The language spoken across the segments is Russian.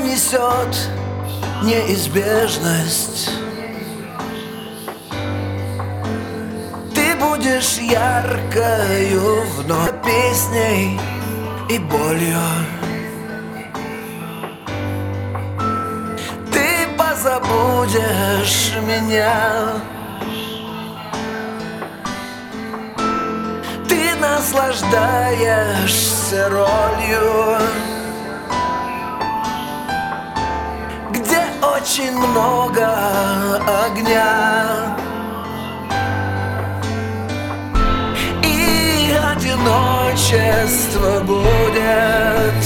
несет неизбежность. Ты будешь яркою вновь песней и болью. Ты позабудешь меня. Ты наслаждаешься ролью, где очень много огня и одиночество будет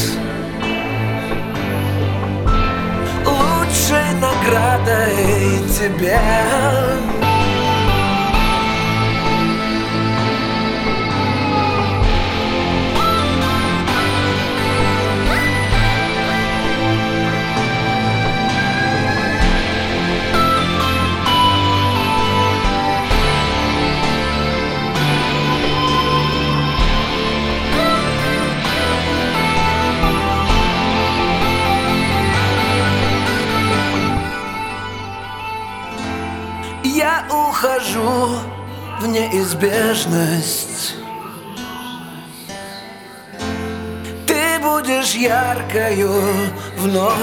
лучшей наградой тебе. Я ухожу в неизбежность. Ты будешь яркою вновь.